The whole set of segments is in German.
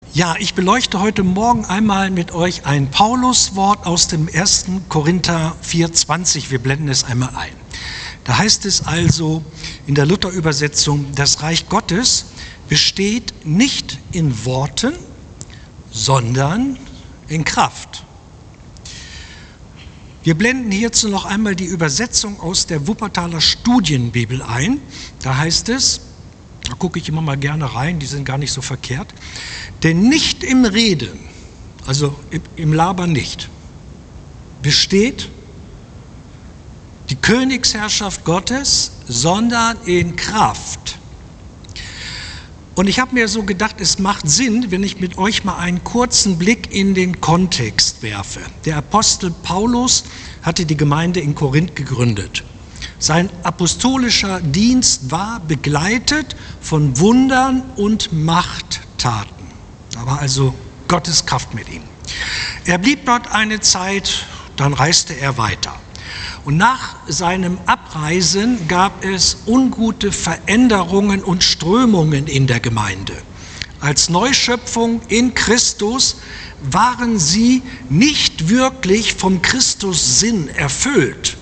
Ja, ich beleuchte heute Morgen einmal mit euch ein Pauluswort aus dem 1. Korinther 4,20. Wir blenden es einmal ein. Da heißt es also in der Luther-Übersetzung, das Reich Gottes besteht nicht in Worten, sondern in Kraft. Wir blenden hierzu noch einmal die Übersetzung aus der Wuppertaler Studienbibel ein. Da heißt es, da gucke ich immer mal gerne rein, die sind gar nicht so verkehrt. Denn nicht im Reden, also im Labern nicht, besteht die Königsherrschaft Gottes, sondern in Kraft. Und ich habe mir so gedacht, es macht Sinn, wenn ich mit euch mal einen kurzen Blick in den Kontext werfe. Der Apostel Paulus hatte die Gemeinde in Korinth gegründet. Sein apostolischer Dienst war begleitet von Wundern und Machttaten. Da war also Gottes Kraft mit ihm. Er blieb dort eine Zeit, dann reiste er weiter. Und nach seinem Abreisen gab es ungute Veränderungen und Strömungen in der Gemeinde. Als Neuschöpfung in Christus waren sie nicht wirklich vom Christussinn erfüllt.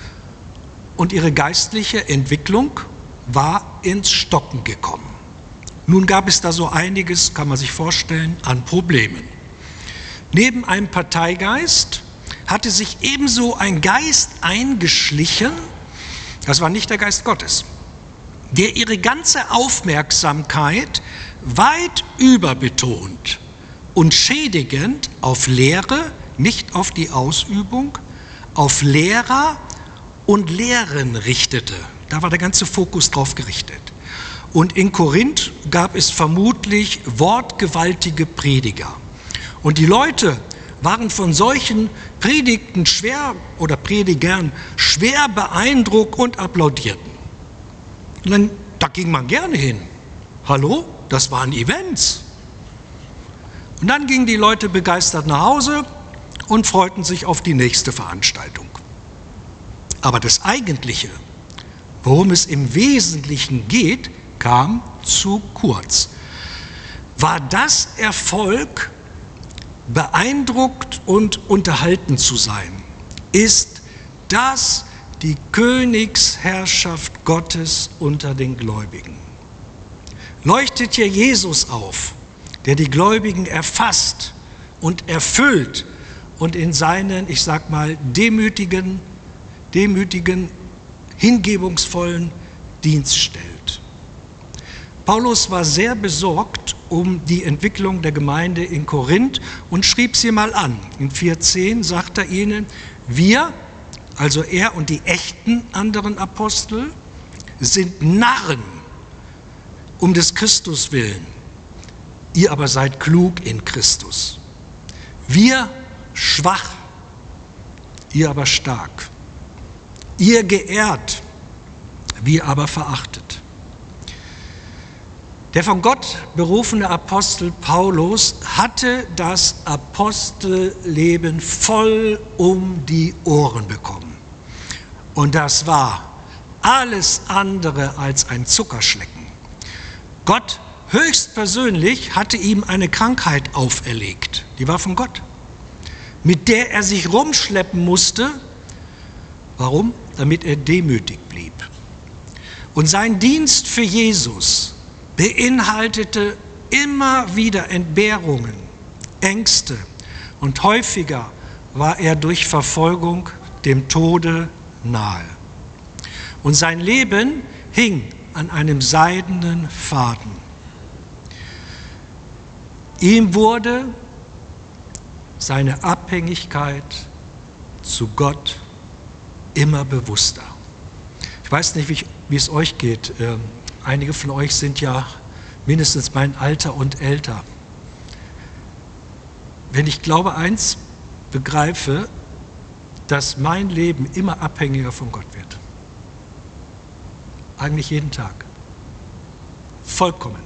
Und ihre geistliche Entwicklung war ins Stocken gekommen. Nun gab es da so einiges, kann man sich vorstellen, an Problemen. Neben einem Parteigeist hatte sich ebenso ein Geist eingeschlichen, das war nicht der Geist Gottes, der ihre ganze Aufmerksamkeit weit überbetont und schädigend auf Lehre, nicht auf die Ausübung, auf Lehrer und Lehren richtete. Da war der ganze Fokus drauf gerichtet. Und in Korinth gab es vermutlich wortgewaltige Prediger. Und die Leute waren von solchen Predigten Predigern schwer beeindruckt und applaudierten. Und dann, da ging man gerne hin. Hallo, das waren Events. Und dann gingen die Leute begeistert nach Hause und freuten sich auf die nächste Veranstaltung. Aber das Eigentliche, worum es im Wesentlichen geht, kam zu kurz. War das Erfolg, beeindruckt und unterhalten zu sein? Ist das die Königsherrschaft Gottes unter den Gläubigen? Leuchtet hier Jesus auf, der die Gläubigen erfasst und erfüllt und in seinen, ich sag mal, demütigen, hingebungsvollen Dienst stellt. Paulus war sehr besorgt um die Entwicklung der Gemeinde in Korinth und schrieb sie mal an. In 4,10 sagt er ihnen, wir, also er und die echten anderen Apostel, sind Narren um des Christus willen. Ihr aber seid klug in Christus. Wir schwach, ihr aber stark. Ihr geehrt, wir aber verachtet. Der von Gott berufene Apostel Paulus hatte das Apostelleben voll um die Ohren bekommen. Und das war alles andere als ein Zuckerschlecken. Gott höchstpersönlich hatte ihm eine Krankheit auferlegt. Die war von Gott, mit der er sich rumschleppen musste. Warum? Damit er demütig blieb. Und sein Dienst für Jesus beinhaltete immer wieder Entbehrungen, Ängste und häufiger war er durch Verfolgung dem Tode nahe. Und sein Leben hing an einem seidenen Faden. Ihm wurde seine Abhängigkeit zu Gott immer bewusster. Ich weiß nicht, wie es euch geht. Einige von euch sind ja mindestens mein Alter und älter. Wenn ich glaube, eins begreife, dass mein Leben immer abhängiger von Gott wird. Eigentlich jeden Tag. Vollkommen.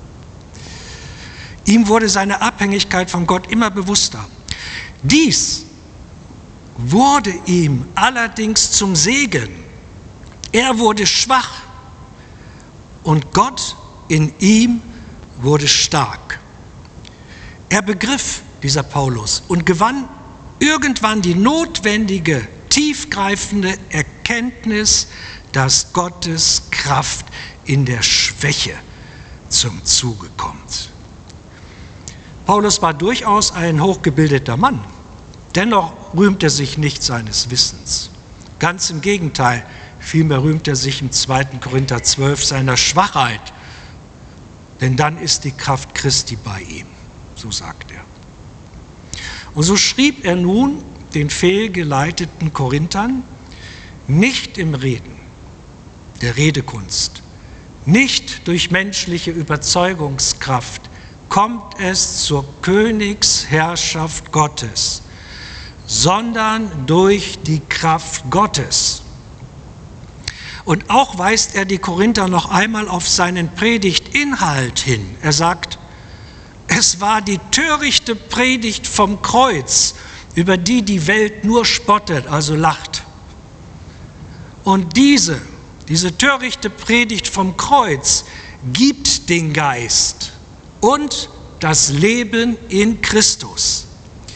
Ihm wurde seine Abhängigkeit von Gott immer bewusster. Dies wurde ihm allerdings zum Segen. Er wurde schwach und Gott in ihm wurde stark. Er begriff, dieser Paulus, und gewann irgendwann die notwendige, tiefgreifende Erkenntnis, dass Gottes Kraft in der Schwäche zum Zuge kommt. Paulus war durchaus ein hochgebildeter Mann. Dennoch rühmt er sich nicht seines Wissens. Ganz im Gegenteil, vielmehr rühmt er sich im 2. Korinther 12 seiner Schwachheit. Denn dann ist die Kraft Christi bei ihm, so sagt er. Und so schrieb er nun den fehlgeleiteten Korinthern: nicht im Reden, der Redekunst, nicht durch menschliche Überzeugungskraft kommt es zur Königsherrschaft Gottes, sondern durch die Kraft Gottes. Und auch weist er die Korinther noch einmal auf seinen Predigtinhalt hin. Er sagt, es war die törichte Predigt vom Kreuz, über die die Welt nur spottet, also lacht. Und diese törichte Predigt vom Kreuz gibt den Geist und das Leben in Christus.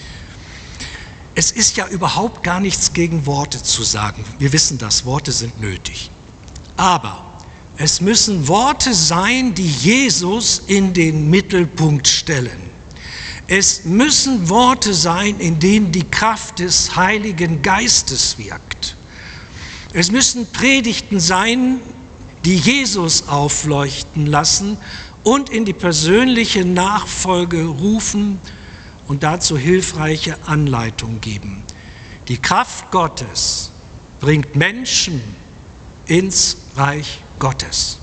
Es ist ja überhaupt gar nichts gegen Worte zu sagen. Wir wissen das, Worte sind nötig. Aber es müssen Worte sein, die Jesus in den Mittelpunkt stellen. Es müssen Worte sein, in denen die Kraft des Heiligen Geistes wirkt. Es müssen Predigten sein, die Jesus aufleuchten lassen und in die persönliche Nachfolge rufen und dazu hilfreiche Anleitung geben. Die Kraft Gottes bringt Menschen ins Reich Gottes.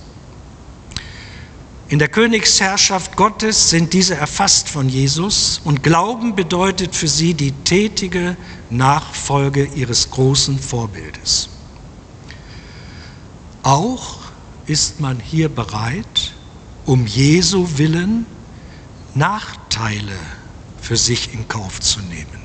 In der Königsherrschaft Gottes sind diese erfasst von Jesus und Glauben bedeutet für sie die tätige Nachfolge ihres großen Vorbildes. Auch ist man hier bereit, um Jesu willen Nachteile für sich in Kauf zu nehmen.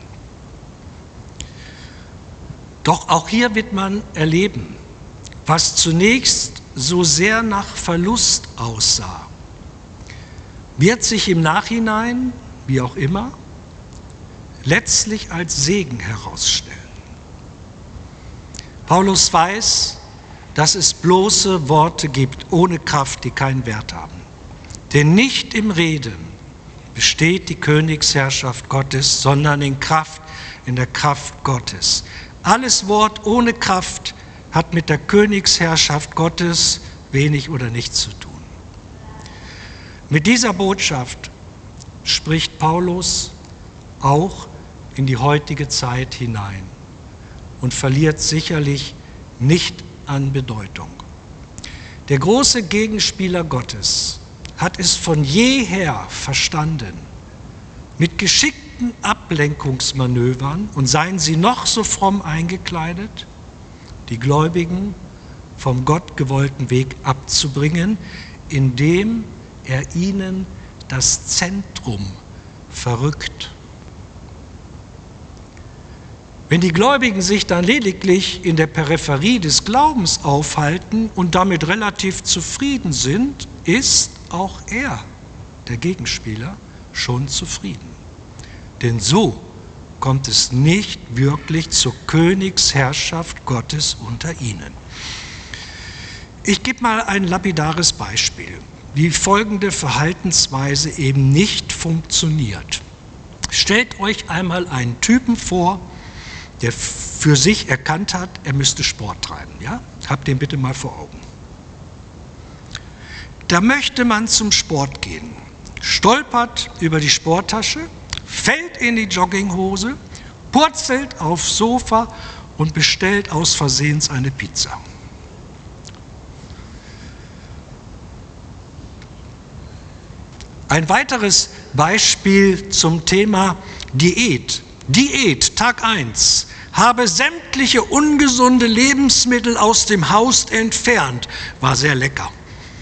Doch auch hier wird man erleben, was zunächst so sehr nach Verlust aussah, wird sich im Nachhinein, wie auch immer, letztlich als Segen herausstellen. Paulus weiß, dass es bloße Worte gibt, ohne Kraft, die keinen Wert haben. Denn nicht im Reden besteht die Königsherrschaft Gottes, sondern in der Kraft Gottes. Alles Wort ohne Kraft hat mit der Königsherrschaft Gottes wenig oder nichts zu tun. Mit dieser Botschaft spricht Paulus auch in die heutige Zeit hinein und verliert sicherlich nicht an Bedeutung. Der große Gegenspieler Gottes hat es von jeher verstanden, mit geschickten Ablenkungsmanövern, und seien sie noch so fromm eingekleidet, die Gläubigen vom Gott gewollten Weg abzubringen, indem er ihnen das Zentrum verrückt. Wenn die Gläubigen sich dann lediglich in der Peripherie des Glaubens aufhalten und damit relativ zufrieden sind, ist auch er, der Gegenspieler, schon zufrieden. Denn so kommt es nicht wirklich zur Königsherrschaft Gottes unter ihnen. Ich gebe mal ein lapidares Beispiel, wie folgende Verhaltensweise eben nicht funktioniert. Stellt euch einmal einen Typen vor, der für sich erkannt hat, er müsste Sport treiben. Ja? Habt den bitte mal vor Augen. Da möchte man zum Sport gehen, stolpert über die Sporttasche, fällt in die Jogginghose, purzelt aufs Sofa und bestellt aus Versehen eine Pizza. Ein weiteres Beispiel zum Thema Diät. Diät, Tag 1. Habe sämtliche ungesunde Lebensmittel aus dem Haus entfernt. War sehr lecker.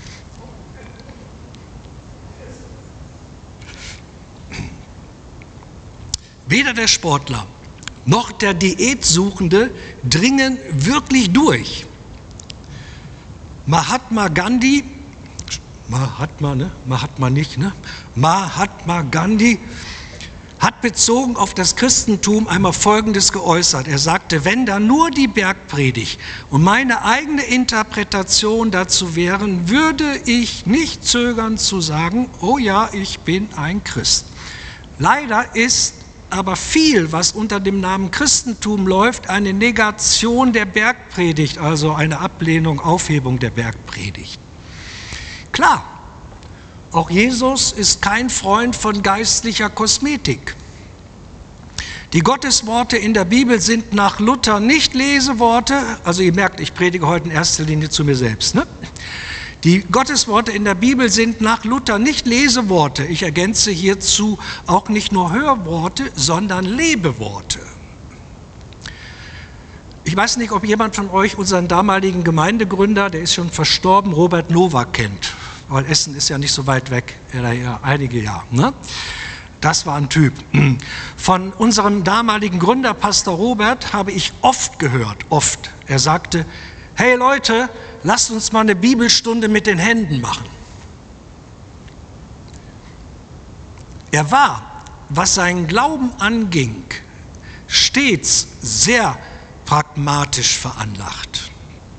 Weder der Sportler noch der Diätsuchende dringen wirklich durch. Mahatma Gandhi hat bezogen auf das Christentum einmal Folgendes geäußert. Er sagte, wenn da nur die Bergpredigt und meine eigene Interpretation dazu wären, würde ich nicht zögern zu sagen, oh ja, ich bin ein Christ. Leider ist aber viel, was unter dem Namen Christentum läuft, eine Negation der Bergpredigt, also eine Ablehnung, Aufhebung der Bergpredigt. Klar, auch Jesus ist kein Freund von geistlicher Kosmetik. Die Gottesworte in der Bibel sind nach Luther nicht Leseworte, also ihr merkt, ich predige heute in erster Linie zu mir selbst, ne? Die Gottesworte in der Bibel sind nach Luther nicht Leseworte. Ich ergänze hierzu auch nicht nur Hörworte, sondern Lebeworte. Ich weiß nicht, ob jemand von euch unseren damaligen Gemeindegründer, der ist schon verstorben, Robert Nowak kennt. Weil Essen ist ja nicht so weit weg, ja einige Jahre. Ne? Das war ein Typ. Von unserem damaligen Gründer, Pastor Robert, habe ich oft gehört, oft. Er sagte, hey Leute, lasst uns mal eine Bibelstunde mit den Händen machen. Er war, was seinen Glauben anging, stets sehr pragmatisch veranlagt.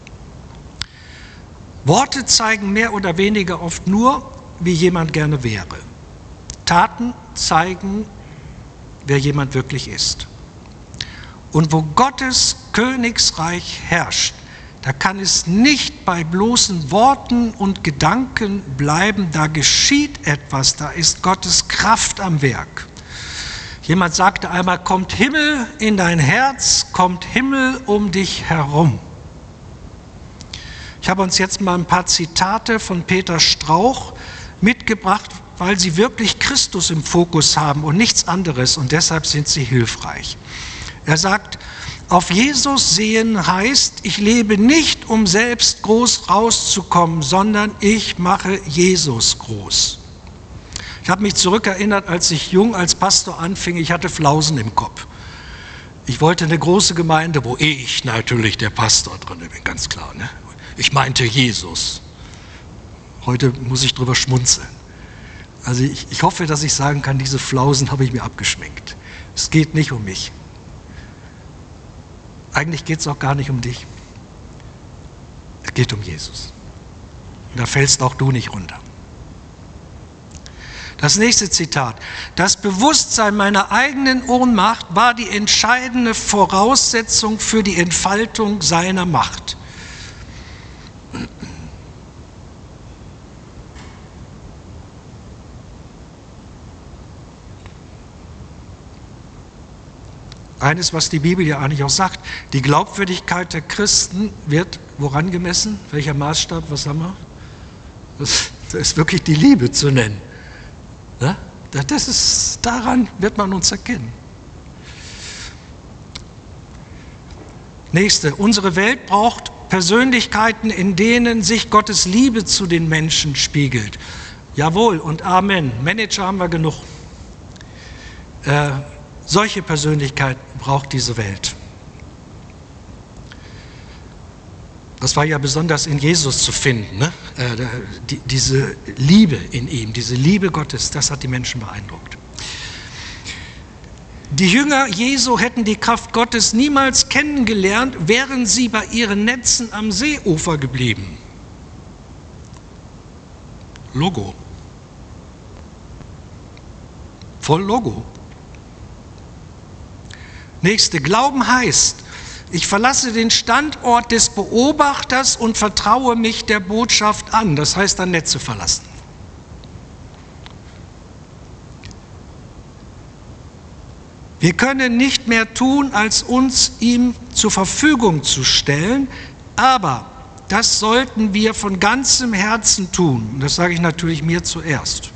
Worte zeigen mehr oder weniger oft nur, wie jemand gerne wäre. Taten zeigen, wer jemand wirklich ist. Und wo Gottes Königsreich herrscht, da kann es nicht bei bloßen Worten und Gedanken bleiben, da geschieht etwas, da ist Gottes Kraft am Werk. Jemand sagte einmal, kommt Himmel in dein Herz, kommt Himmel um dich herum. Ich habe uns jetzt mal ein paar Zitate von Peter Strauch mitgebracht, weil sie wirklich Christus im Fokus haben und nichts anderes und deshalb sind sie hilfreich. Er sagt, auf Jesus sehen heißt, ich lebe nicht, um selbst groß rauszukommen, sondern ich mache Jesus groß. Ich habe mich zurückerinnert, als ich jung als Pastor anfing, ich hatte Flausen im Kopf. Ich wollte eine große Gemeinde, wo ich natürlich der Pastor drin bin, ganz klar. Ne? Ich meinte Jesus. Heute muss ich drüber schmunzeln. Also ich hoffe, dass ich sagen kann, diese Flausen habe ich mir abgeschminkt. Es geht nicht um mich. Eigentlich geht es auch gar nicht um dich. Es geht um Jesus. Und da fällst auch du nicht runter. Das nächste Zitat. Das Bewusstsein meiner eigenen Ohnmacht war die entscheidende Voraussetzung für die Entfaltung seiner Macht. Eines, was die Bibel ja eigentlich auch sagt, die Glaubwürdigkeit der Christen wird woran gemessen? Welcher Maßstab, was haben wir? Das ist wirklich die Liebe zu nennen. Ne? Daran wird man uns erkennen. Nächste, unsere Welt braucht Persönlichkeiten, in denen sich Gottes Liebe zu den Menschen spiegelt. Jawohl und Amen. Manager haben wir genug. Solche Persönlichkeiten braucht diese Welt. Das war ja besonders in Jesus zu finden. Ne? Diese Liebe in ihm, diese Liebe Gottes, das hat die Menschen beeindruckt. Die Jünger Jesu hätten die Kraft Gottes niemals kennengelernt, wären sie bei ihren Netzen am Seeufer geblieben. Logo. Voll Logo. Nächste, Glauben heißt, ich verlasse den Standort des Beobachters und vertraue mich der Botschaft an. Das heißt, dann Netze verlassen. Wir können nicht mehr tun, als uns ihm zur Verfügung zu stellen, aber das sollten wir von ganzem Herzen tun. Und das sage ich natürlich mir zuerst.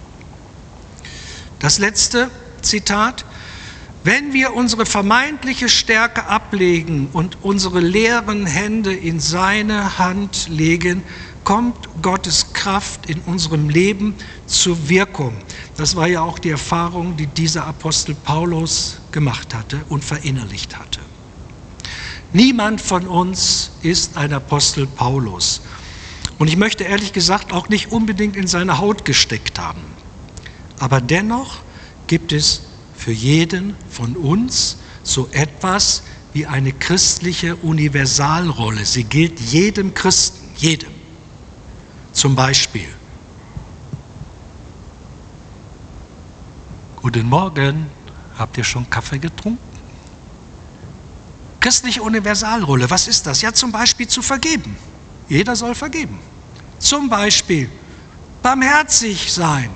Das letzte Zitat. Wenn wir unsere vermeintliche Stärke ablegen und unsere leeren Hände in seine Hand legen, kommt Gottes Kraft in unserem Leben zur Wirkung. Das war ja auch die Erfahrung, die dieser Apostel Paulus gemacht hatte und verinnerlicht hatte. Niemand von uns ist ein Apostel Paulus. Und ich möchte ehrlich gesagt auch nicht unbedingt in seine Haut gesteckt haben. Aber dennoch gibt es für jeden von uns so etwas wie eine christliche Universalrolle. Sie gilt jedem Christen, jedem. Zum Beispiel: Guten Morgen, habt ihr schon Kaffee getrunken? Christliche Universalrolle, was ist das? Ja, zum Beispiel zu vergeben. Jeder soll vergeben. Zum Beispiel barmherzig sein,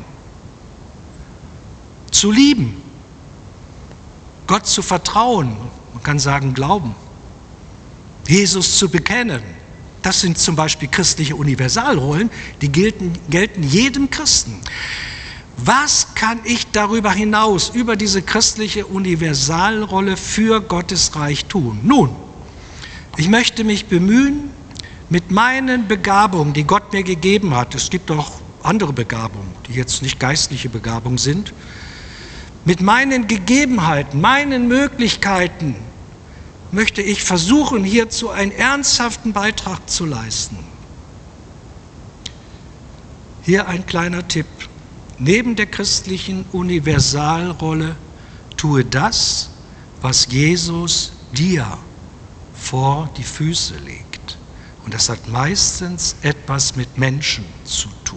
zu lieben, Gott zu vertrauen, man kann sagen glauben, Jesus zu bekennen. Das sind zum Beispiel christliche Universalrollen, die gelten jedem Christen. Was kann ich darüber hinaus, über diese christliche Universalrolle für Gottes Reich tun? Nun, ich möchte mich bemühen, mit meinen Begabungen, die Gott mir gegeben hat, es gibt auch andere Begabungen, die jetzt nicht geistliche Begabungen sind, mit meinen Gegebenheiten, meinen Möglichkeiten, möchte ich versuchen, hierzu einen ernsthaften Beitrag zu leisten. Hier ein kleiner Tipp. Neben der christlichen Universalrolle tue das, was Jesus dir vor die Füße legt. Und das hat meistens etwas mit Menschen zu tun.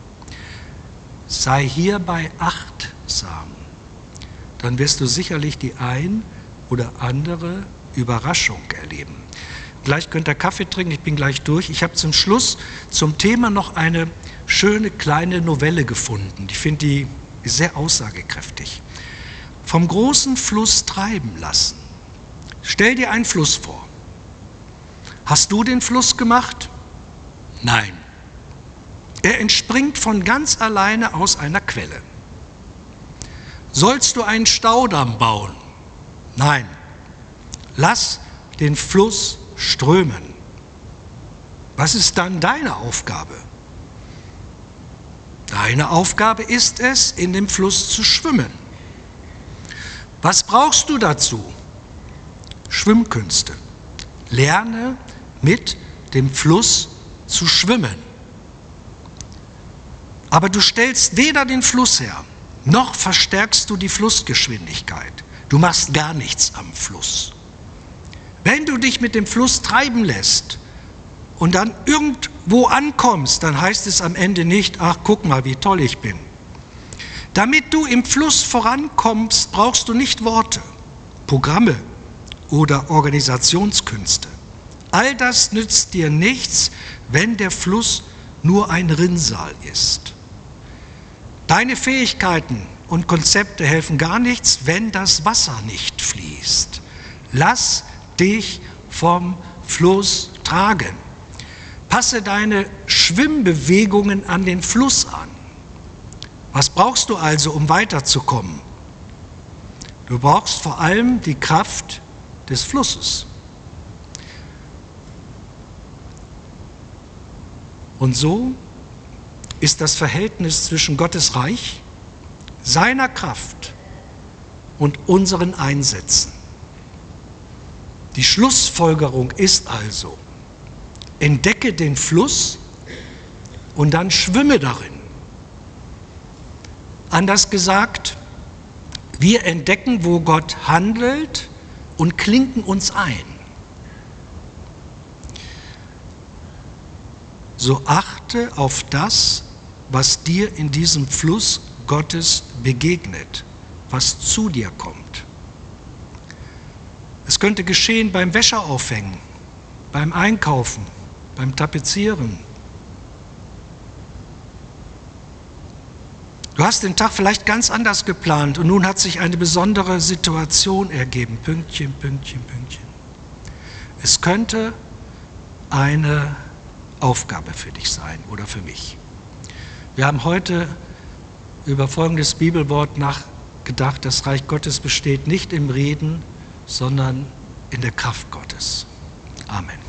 Sei hierbei achtsam. Dann wirst du sicherlich die ein oder andere Überraschung erleben. Gleich könnt ihr Kaffee trinken, ich bin gleich durch. Ich habe zum Schluss zum Thema noch eine schöne kleine Novelle gefunden. Ich finde die sehr aussagekräftig. Vom großen Fluss treiben lassen. Stell dir einen Fluss vor. Hast du den Fluss gemacht? Nein. Er entspringt von ganz alleine aus einer Quelle. Sollst du einen Staudamm bauen? Nein. Lass den Fluss strömen. Was ist dann deine Aufgabe? Deine Aufgabe ist es, in dem Fluss zu schwimmen. Was brauchst du dazu? Schwimmkünste. Lerne mit dem Fluss zu schwimmen. Aber du stellst weder den Fluss her, noch verstärkst du die Flussgeschwindigkeit. Du machst gar nichts am Fluss. Wenn du dich mit dem Fluss treiben lässt und dann irgendwo ankommst, dann heißt es am Ende nicht: ach, guck mal, wie toll ich bin. Damit du im Fluss vorankommst, brauchst du nicht Worte, Programme oder Organisationskünste. All das nützt dir nichts, wenn der Fluss nur ein Rinnsal ist. Deine Fähigkeiten und Konzepte helfen gar nichts, wenn das Wasser nicht fließt. Lass dich vom Fluss tragen. Passe deine Schwimmbewegungen an den Fluss an. Was brauchst du also, um weiterzukommen? Du brauchst vor allem die Kraft des Flusses. Und so ist das Verhältnis zwischen Gottes Reich, seiner Kraft und unseren Einsätzen. Die Schlussfolgerung ist also: entdecke den Fluss und dann schwimme darin. Anders gesagt, wir entdecken, wo Gott handelt und klinken uns ein. So achte auf das, was dir in diesem Fluss Gottes begegnet, was zu dir kommt. Es könnte geschehen beim Wäscheaufhängen, beim Einkaufen, beim Tapezieren. Du hast den Tag vielleicht ganz anders geplant und nun hat sich eine besondere Situation ergeben. Pünktchen, Pünktchen, Pünktchen. Es könnte eine Aufgabe für dich sein oder für mich. Wir haben heute über folgendes Bibelwort nachgedacht: Das Reich Gottes besteht nicht im Reden, sondern in der Kraft Gottes. Amen.